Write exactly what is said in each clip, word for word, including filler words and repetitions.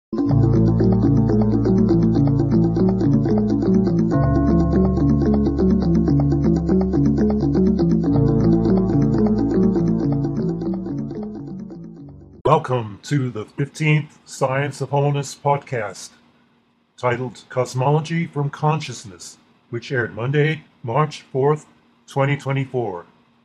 Welcome to the fifteenth Science of Wholeness podcast, titled Cosmology from Consciousness, which aired Monday, March fourth, twenty twenty-four.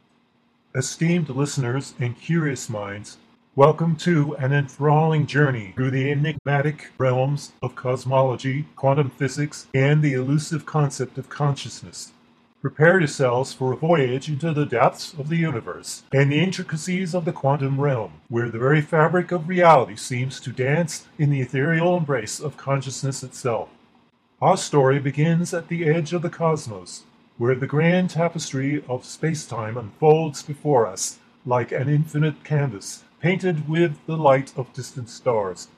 Esteemed listeners and curious minds, welcome to an enthralling journey through the enigmatic realms of cosmology, quantum physics, and the elusive concept of consciousness. Prepare yourselves for a voyage into the depths of the universe and the intricacies of the quantum realm, where the very fabric of reality seems to dance in the ethereal embrace of consciousness itself. Our story begins at the edge of the cosmos, where the grand tapestry of space-time unfolds before us like an infinite canvas, painted with the light of distant stars.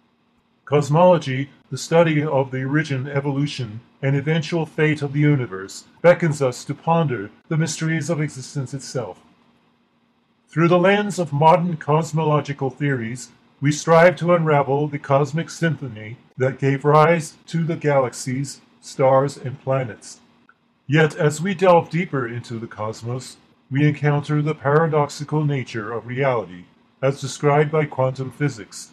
Cosmology, the study of the origin, evolution, and eventual fate of the universe, beckons us to ponder the mysteries of existence itself. Through the lens of modern cosmological theories, we strive to unravel the cosmic symphony that gave rise to the galaxies, stars, and planets. Yet, as we delve deeper into the cosmos, we encounter the paradoxical nature of reality, as described by quantum physics.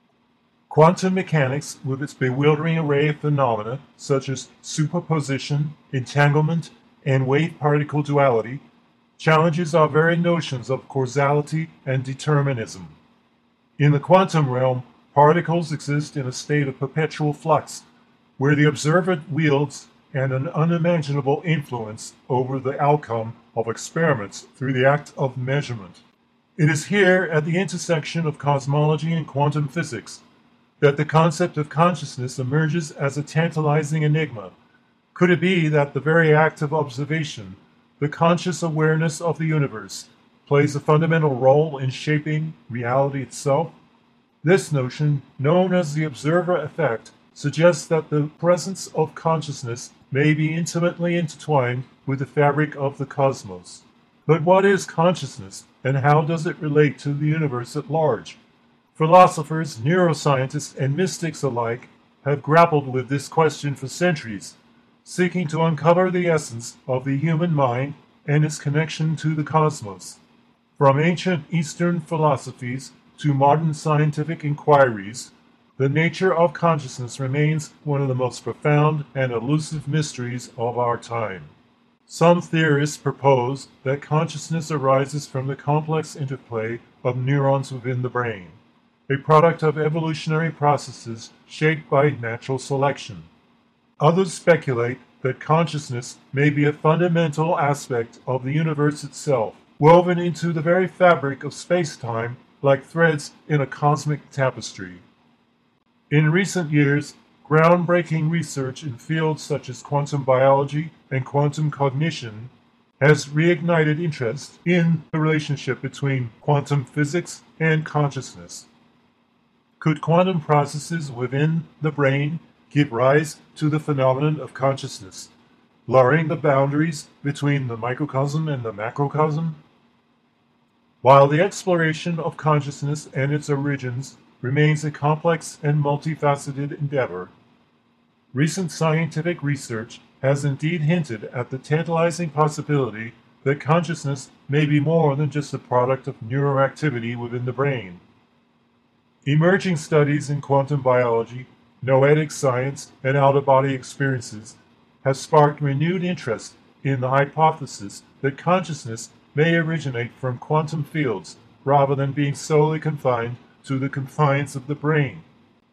Quantum mechanics, with its bewildering array of phenomena such as superposition, entanglement, and wave-particle duality, challenges our very notions of causality and determinism. In the quantum realm, particles exist in a state of perpetual flux, where the observer wields an unimaginable influence over the outcome of experiments through the act of measurement. It is here, at the intersection of cosmology and quantum physics, that the concept of consciousness emerges as a tantalizing enigma. Could it be that the very act of observation, the conscious awareness of the universe, plays a fundamental role in shaping reality itself? This notion, known as the observer effect, suggests that the presence of consciousness may be intimately intertwined with the fabric of the cosmos. But what is consciousness, and how does it relate to the universe at large? Philosophers, neuroscientists, and mystics alike have grappled with this question for centuries, seeking to uncover the essence of the human mind and its connection to the cosmos. From ancient Eastern philosophies to modern scientific inquiries, the nature of consciousness remains one of the most profound and elusive mysteries of our time. Some theorists propose that consciousness arises from the complex interplay of neurons within the brain, a product of evolutionary processes shaped by natural selection. Others speculate that consciousness may be a fundamental aspect of the universe itself, woven into the very fabric of space-time like threads in a cosmic tapestry. In recent years, groundbreaking research in fields such as quantum biology and quantum cognition has reignited interest in the relationship between quantum physics and consciousness. Could quantum processes within the brain give rise to the phenomenon of consciousness, blurring the boundaries between the microcosm and the macrocosm? While the exploration of consciousness and its origins remains a complex and multifaceted endeavor, recent scientific research has indeed hinted at the tantalizing possibility that consciousness may be more than just a product of neuroactivity within the brain. Emerging studies in quantum biology, noetic science, and out-of-body experiences have sparked renewed interest in the hypothesis that consciousness may originate from quantum fields rather than being solely confined to the confines of the brain.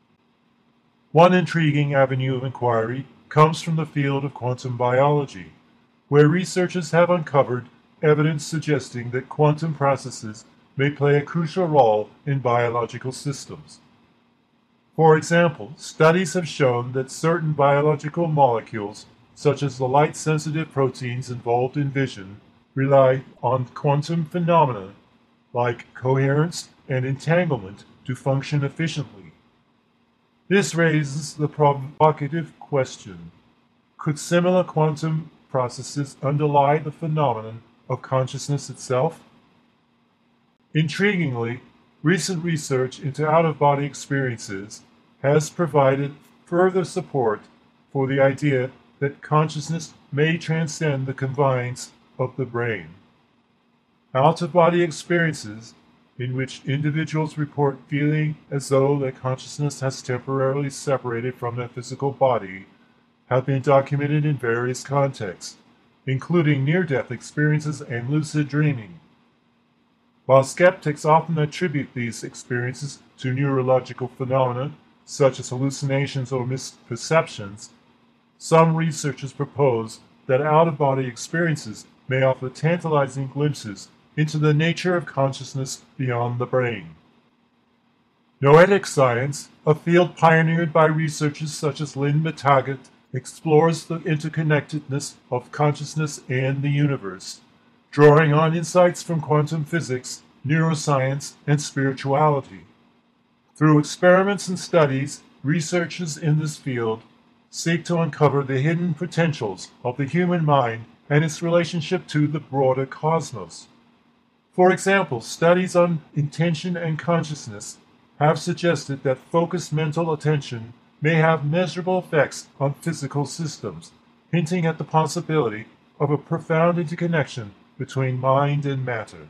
One intriguing avenue of inquiry comes from the field of quantum biology, where researchers have uncovered evidence suggesting that quantum processes may play a crucial role in biological systems. For example, studies have shown that certain biological molecules, such as the light-sensitive proteins involved in vision, rely on quantum phenomena like coherence and entanglement to function efficiently. This raises the provocative question: could similar quantum processes underlie the phenomenon of consciousness itself? Intriguingly, recent research into out-of-body experiences has provided further support for the idea that consciousness may transcend the confines of the brain. Out-of-body experiences in which individuals report feeling as though their consciousness has temporarily separated from their physical body have been documented in various contexts, including near-death experiences and lucid dreaming. While skeptics often attribute these experiences to neurological phenomena such as hallucinations or misperceptions, some researchers propose that out-of-body experiences may offer tantalizing glimpses into the nature of consciousness beyond the brain. Noetic science, a field pioneered by researchers such as Lynn McTaggart, explores the interconnectedness of consciousness and the universe, drawing on insights from quantum physics, neuroscience, and spirituality. Through experiments and studies, researchers in this field seek to uncover the hidden potentials of the human mind and its relationship to the broader cosmos. For example, studies on intention and consciousness have suggested that focused mental attention may have measurable effects on physical systems, hinting at the possibility of a profound interconnection between mind and matter.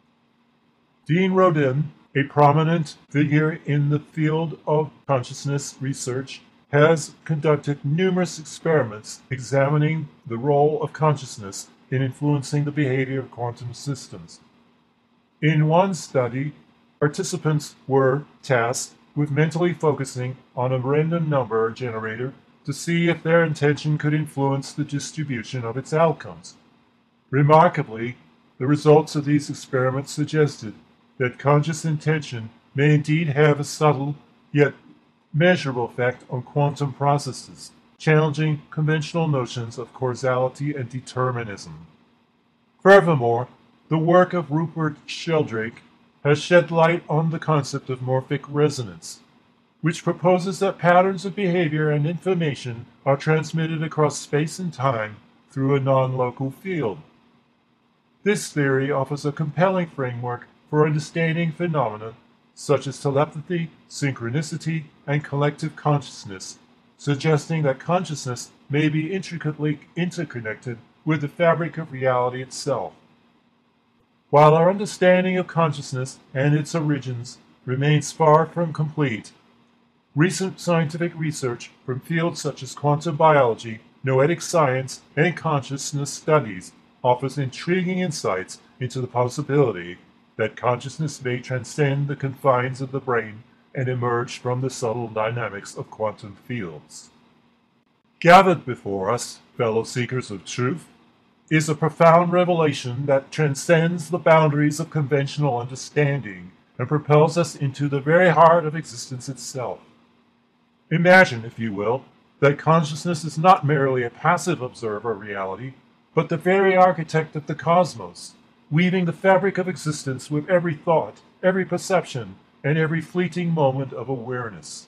Dean Rodin, a prominent figure in the field of consciousness research, has conducted numerous experiments examining the role of consciousness in influencing the behavior of quantum systems. In one study, participants were tasked with mentally focusing on a random number generator to see if their intention could influence the distribution of its outcomes. Remarkably, the results of these experiments suggested that conscious intention may indeed have a subtle yet measurable effect on quantum processes, challenging conventional notions of causality and determinism. Furthermore, the work of Rupert Sheldrake has shed light on the concept of morphic resonance, which proposes that patterns of behavior and information are transmitted across space and time through a non-local field. This theory offers a compelling framework for understanding phenomena such as telepathy, synchronicity, and collective consciousness, suggesting that consciousness may be intricately interconnected with the fabric of reality itself. While our understanding of consciousness and its origins remains far from complete, recent scientific research from fields such as quantum biology, noetic science, and consciousness studies offers intriguing insights into the possibility that consciousness may transcend the confines of the brain and emerge from the subtle dynamics of quantum fields. Gathered before us, fellow seekers of truth, is a profound revelation that transcends the boundaries of conventional understanding and propels us into the very heart of existence itself. Imagine, if you will, that consciousness is not merely a passive observer of reality, but the very architect of the cosmos, weaving the fabric of existence with every thought, every perception, and every fleeting moment of awareness.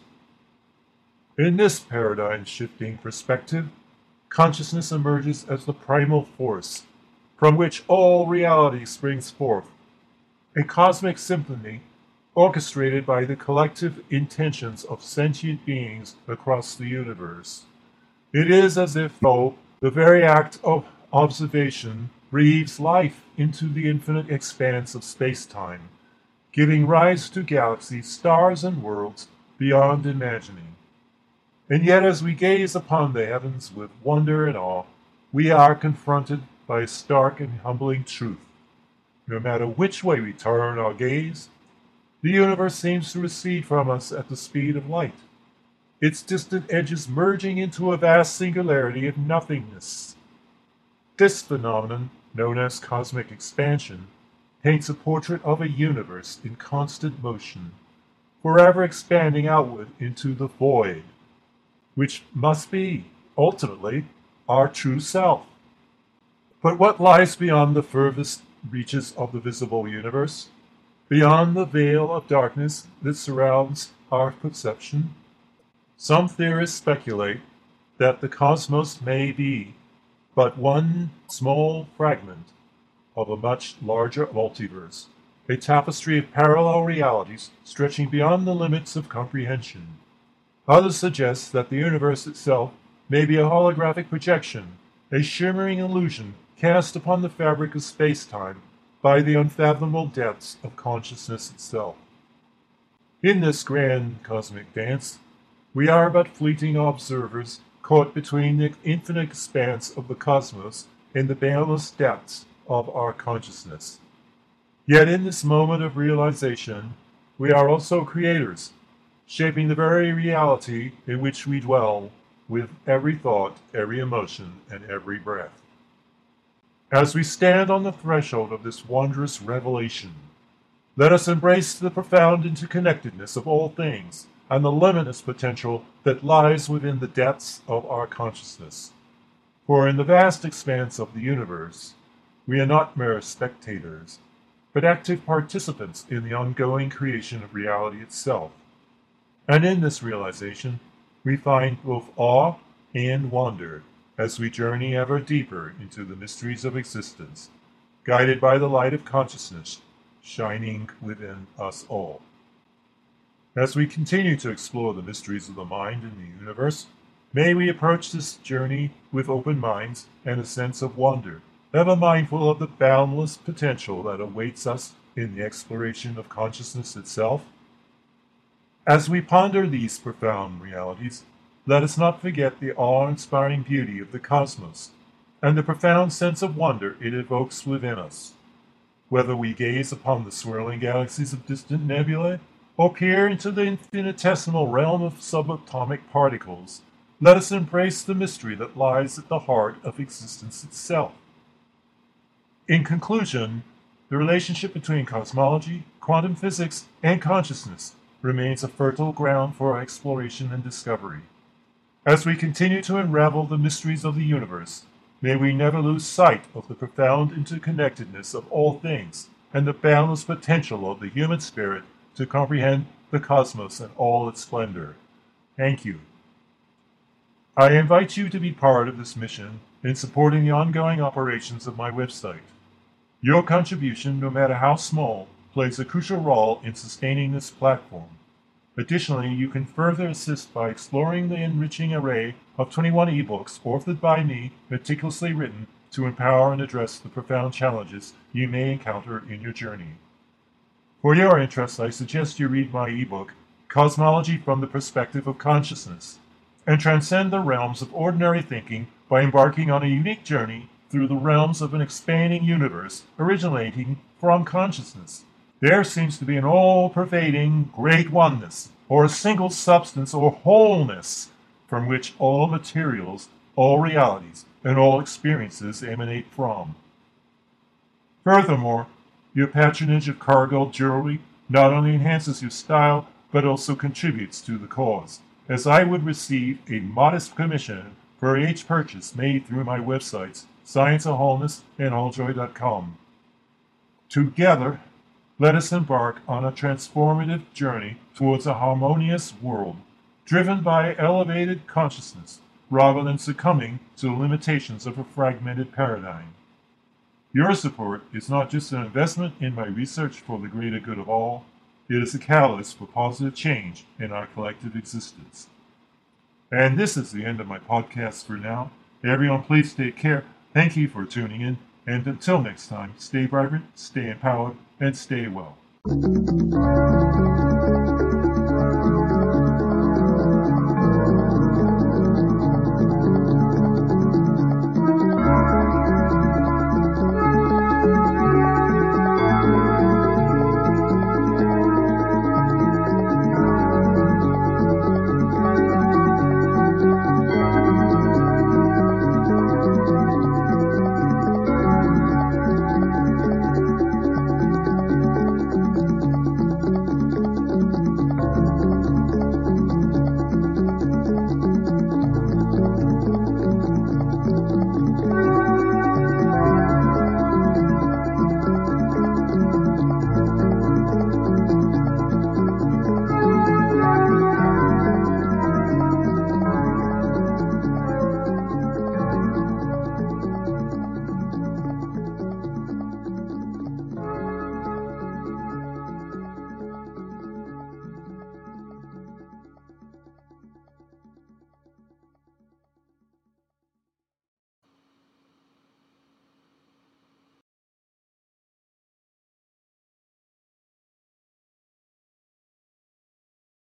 In this paradigm-shifting perspective, consciousness emerges as the primal force from which all reality springs forth, a cosmic symphony orchestrated by the collective intentions of sentient beings across the universe. It is as if, though, the very act of observation breathes life into the infinite expanse of space-time, giving rise to galaxies, stars, and worlds beyond imagining. And yet, as we gaze upon the heavens with wonder and awe, we are confronted by a stark and humbling truth. No matter which way we turn our gaze, the universe seems to recede from us at the speed of light, its distant edges merging into a vast singularity of nothingness. This phenomenon, known as cosmic expansion, paints a portrait of a universe in constant motion, forever expanding outward into the void, which must be, ultimately, our true self. But what lies beyond the furthest reaches of the visible universe, beyond the veil of darkness that surrounds our perception? Some theorists speculate that the cosmos may be but one small fragment of a much larger multiverse, a tapestry of parallel realities stretching beyond the limits of comprehension. Others suggest that the universe itself may be a holographic projection, a shimmering illusion cast upon the fabric of space-time by the unfathomable depths of consciousness itself. In this grand cosmic dance, we are but fleeting observers caught between the infinite expanse of the cosmos and the boundless depths of our consciousness. Yet in this moment of realization, we are also creators, shaping the very reality in which we dwell with every thought, every emotion, and every breath. As we stand on the threshold of this wondrous revelation, let us embrace the profound interconnectedness of all things and the limitless potential that lies within the depths of our consciousness. For in the vast expanse of the universe, we are not mere spectators, but active participants in the ongoing creation of reality itself. And in this realization, we find both awe and wonder as we journey ever deeper into the mysteries of existence, guided by the light of consciousness shining within us all. As we continue to explore the mysteries of the mind and the universe, may we approach this journey with open minds and a sense of wonder, ever mindful of the boundless potential that awaits us in the exploration of consciousness itself. As we ponder these profound realities, let us not forget the awe-inspiring beauty of the cosmos and the profound sense of wonder it evokes within us. Whether we gaze upon the swirling galaxies of distant nebulae or peer into the infinitesimal realm of subatomic particles, let us embrace the mystery that lies at the heart of existence itself. In conclusion, the relationship between cosmology, quantum physics, and consciousness remains a fertile ground for exploration and discovery. As we continue to unravel the mysteries of the universe, may we never lose sight of the profound interconnectedness of all things and the boundless potential of the human spirit to comprehend the cosmos and all its splendor. Thank you. I invite you to be part of this mission in supporting the ongoing operations of my website. Your contribution, no matter how small, plays a crucial role in sustaining this platform. Additionally, you can further assist by exploring the enriching array of twenty-one ebooks authored by me, meticulously written to empower and address the profound challenges you may encounter in your journey. For your interest, I suggest you read my ebook, Cosmology from the Perspective of Consciousness, and transcend the realms of ordinary thinking by embarking on a unique journey through the realms of an expanding universe originating from consciousness. There seems to be an all-pervading great oneness, or a single substance or wholeness, from which all materials, all realities, and all experiences emanate from. Furthermore, your patronage of cargo jewelry not only enhances your style, but also contributes to the cause, as I would receive a modest commission for each purchase made through my websites, Science of Wholeness and Alljoy dot com. Together, let us embark on a transformative journey towards a harmonious world, driven by elevated consciousness, rather than succumbing to the limitations of a fragmented paradigm. Your support is not just an investment in my research for the greater good of all, it is a catalyst for positive change in our collective existence. And this is the end of my podcast for now. Everyone, please take care. Thank you for tuning in. And until next time, stay vibrant, stay empowered, and stay well.